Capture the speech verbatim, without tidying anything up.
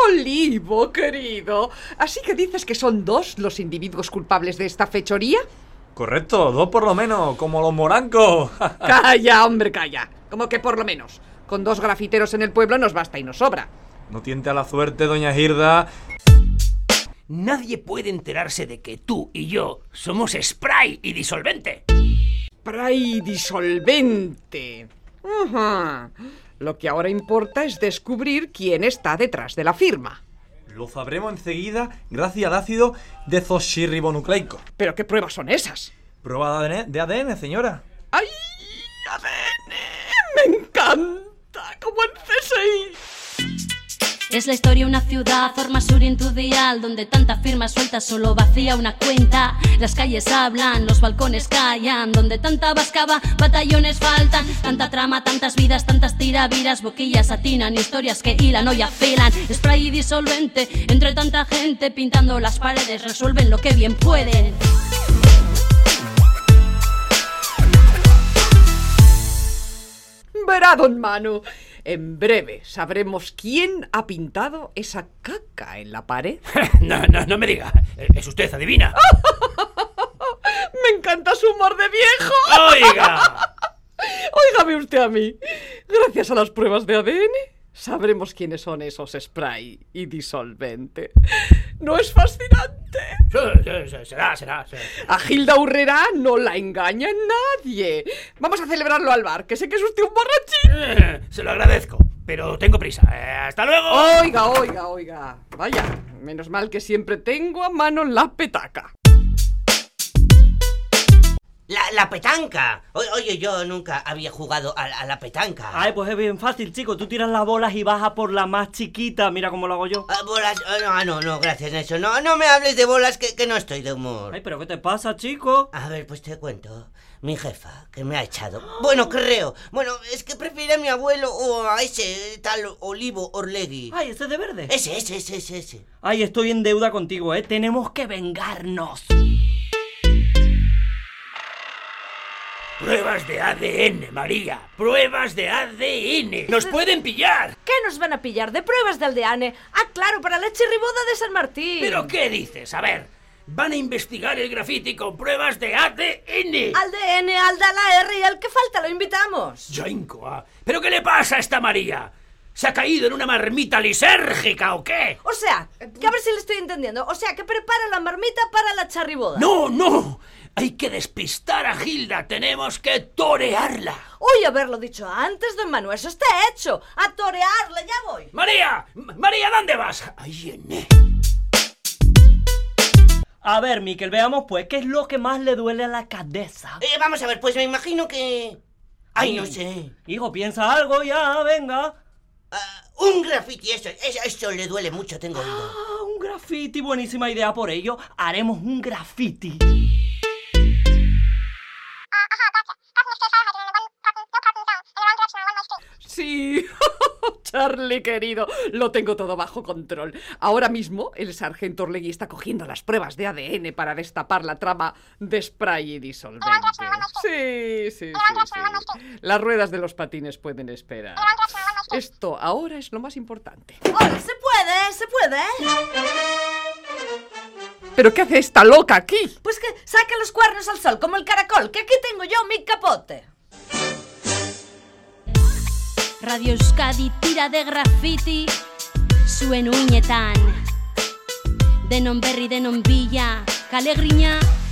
Olivo, querido. ¿Así que dices que son dos los individuos culpables de esta fechoría? Correcto, dos por lo menos, como los morancos. Calla, hombre, calla. Como que por lo menos. Con dos grafiteros en el pueblo nos basta y nos sobra. No tiente a la suerte, doña Girda. Nadie puede enterarse de que tú y yo somos spray y disolvente. Spray disolvente. Ajá. Lo que ahora importa es descubrir quién está detrás de la firma. Lo sabremos enseguida gracias al ácido desoxirribonucleico. ¿Pero qué pruebas son esas? Prueba de A D N, de A D N, señora. ¡Ay! A D N. Me encanta. Como en C S I. Es la historia una ciudad, forma sur intudial, donde tanta firma suelta solo vacía una cuenta. Las calles hablan, los balcones callan, donde tanta bascaba, batallones faltan. Tanta trama, tantas vidas, tantas tiraviras, boquillas atinan, historias que hilan o ya afilan. Spray y disolvente, entre tanta gente pintando las paredes, resuelven lo que bien pueden. Verá, don Manu. En breve sabremos quién ha pintado esa caca en la pared. No, no, no me diga. ¿Es usted adivina? ¡Me encanta su humor de viejo! ¡Oiga! Óigame usted a mí. Gracias a las pruebas de A D N, sabremos quiénes son esos spray y disolvente. ¿No es fascinante? Sí, sí, sí, será, será, será. A Gilda Urrera no la engaña nadie. Vamos a celebrarlo al bar, que sé que es usted un borrachín. Eh, se lo agradezco, pero tengo prisa. Eh, ¡Hasta luego! Oiga, oiga, oiga. Vaya, menos mal que siempre tengo a mano la petaca. La, la petanca. O, oye, yo nunca había jugado a, a la petanca. Ay, pues es bien fácil, chico. Tú tiras las bolas y bajas por la más chiquita. Mira cómo lo hago yo. Ah, bolas. Oh, no, no, no, gracias, Nelson. No, no me hables de bolas, que, que no estoy de humor. Ay, pero ¿qué te pasa, chico? A ver, pues te cuento. Mi jefa, que me ha echado. Bueno, creo. Bueno, es que prefiere a mi abuelo o a ese tal Olivo Orlegui. Ay, ese de verde. Ese, ese, ese, ese, ese. Ay, estoy en deuda contigo, ¿eh? Tenemos que vengarnos. Pruebas de A D N, María. Pruebas de A D N. ¡Nos pueden pillar! ¿Qué nos van a pillar? ¿De pruebas de aldeane? Ah, claro, para la chirriboda de San Martín. ¿Pero qué dices? A ver, van a investigar el graffiti con pruebas de A D N. Al D N, al da la R y al que falta lo invitamos. Yaincoa, ¿pero qué le pasa a esta María? ¿Se ha caído en una marmita lisérgica o qué? O sea, que a ver si le estoy entendiendo. O sea, que prepara la marmita para la charriboda. ¡No, no! Hay que despistar a Gilda. Tenemos que torearla. Uy, haberlo dicho antes, don Manuel. Eso está hecho. A torearla, ya voy. ¡María! ¡María, ¿dónde vas? ¡Ay, Ené! A ver, Miquel, veamos pues, ¿qué es lo que más le duele a la cabeza? Eh, vamos a ver, pues me imagino que... Ay, no sé. Hijo, piensa algo ya, venga. Uh, un graffiti, eso, eso, eso le duele mucho, tengo oído. Ah, un graffiti, buenísima idea. Por ello, haremos un graffiti. Sí, Charlie querido, lo tengo todo bajo control. Ahora mismo el sargento Orlegui está cogiendo las pruebas de A D N para destapar la trama de spray y disolvente. Sí, sí, sí, sí. Las ruedas de los patines pueden esperar. Esto ahora es lo más importante. ¡Oh, se puede, se puede! ¿Pero qué hace esta loca aquí? Pues que saque los cuernos al sol, como el caracol, que aquí tengo yo mi capote. Radio Euskadi tira de graffiti zuen uinetan. Denon berri, denon bila, kale grina